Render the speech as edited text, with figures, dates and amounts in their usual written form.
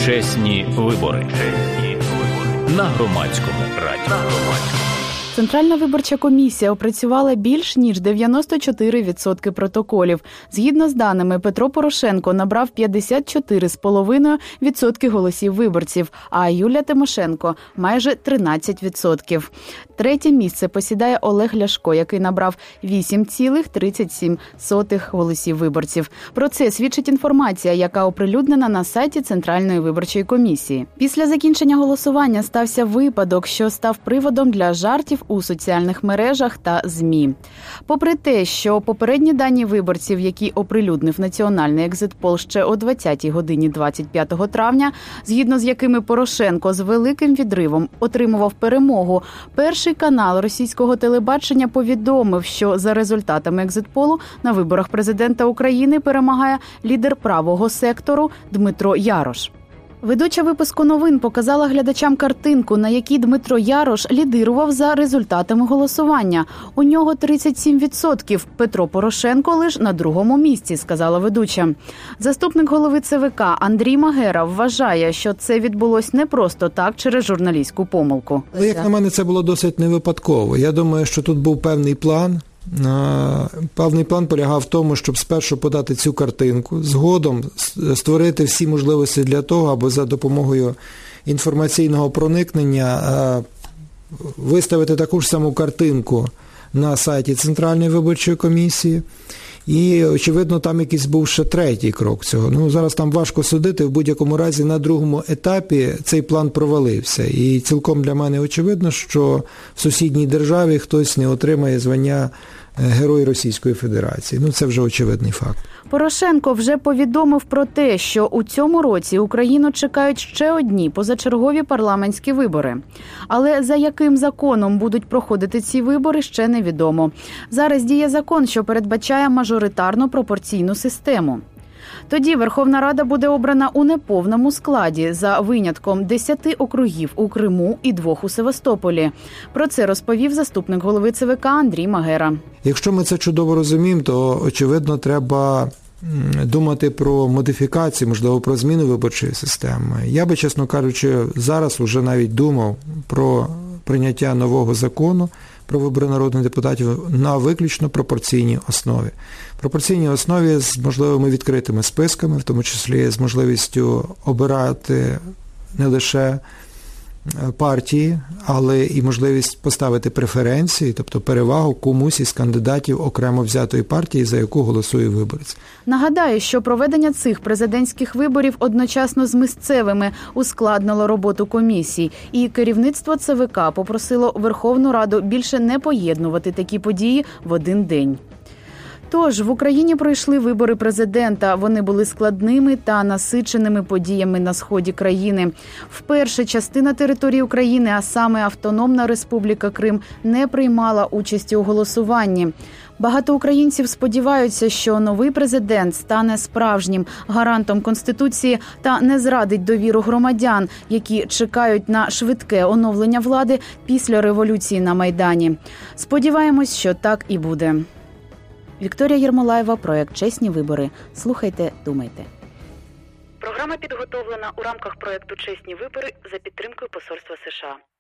Чесні вибори. На Громадському радіо. Центральна виборча комісія опрацювала більш ніж 94% протоколів. Згідно з даними, Петро Порошенко набрав 54,5% голосів виборців, а Юлія Тимошенко – майже 13%. Третє місце посідає Олег Ляшко, який набрав 8,37% голосів виборців. Про це свідчить інформація, яка оприлюднена на сайті Центральної виборчої комісії. Після закінчення голосування стався випадок, що став приводом для жартів у соціальних мережах та ЗМІ. Попри те, що попередні дані виборців, які оприлюднив Національний екзит-пол ще о 20-й годині 25 травня, згідно з якими Порошенко з великим відривом отримував перемогу, Перший канал російського телебачення повідомив, що за результатами екзит-полу на виборах президента України перемагає лідер правого сектору Дмитро Ярош. Ведуча випуску новин показала глядачам картинку, на якій Дмитро Ярош лідирував за результатами голосування. У нього 37%, Петро Порошенко лише на другому місці, сказала ведуча. Заступник голови ЦВК Андрій Магера вважає, що це відбулося не просто так через журналістську помилку. Як на мене, це було досить не випадково. Я думаю, що тут був певний план. Певний план полягав в тому, щоб спершу подати цю картинку, згодом створити всі можливості для того, аби за допомогою інформаційного проникнення виставити таку ж саму картинку на сайті Центральної виборчої комісії. І, очевидно, там якийсь був ще третій крок цього. Зараз там важко судити, в будь-якому разі на другому етапі цей план провалився. І цілком для мене очевидно, що в сусідній державі хтось не отримає звання Герой Російської Федерації. Це вже очевидний факт. Порошенко вже повідомив про те, що у цьому році Україну чекають ще одні позачергові парламентські вибори. Але за яким законом будуть проходити ці вибори, ще невідомо. Зараз діє закон, що передбачає мажоритарну пропорційну систему. Тоді Верховна Рада буде обрана у неповному складі, за винятком 10 округів у Криму і 2 у Севастополі. Про це розповів заступник голови ЦВК Андрій Магера. Якщо ми це чудово розуміємо, то, очевидно, треба думати про модифікацію, можливо, про зміну виборчої системи. Я би, чесно кажучи, зараз вже навіть думав про прийняття нового закону про вибори народних депутатів на виключно пропорційній основі. Пропорційній основі з можливими відкритими списками, в тому числі з можливістю обирати не лише партії, але і можливість поставити преференції, тобто перевагу комусь із кандидатів окремо взятої партії, за яку голосує виборець. Нагадаю, що проведення цих президентських виборів одночасно з місцевими ускладнило роботу комісій, і керівництво ЦВК попросило Верховну Раду більше не поєднувати такі події в один день. Тож, в Україні пройшли вибори президента. Вони були складними та насиченими подіями на сході країни. Вперше частина території України, а саме Автономна Республіка Крим, не приймала участі у голосуванні. Багато українців сподіваються, що новий президент стане справжнім гарантом Конституції та не зрадить довіру громадян, які чекають на швидке оновлення влади після революції на Майдані. Сподіваємось, що так і буде. Вікторія Єрмолаєва, проект «Чесні вибори». Слухайте, думайте. Програма підготовлена у рамках проекту «Чесні вибори» за підтримкою Посольства США.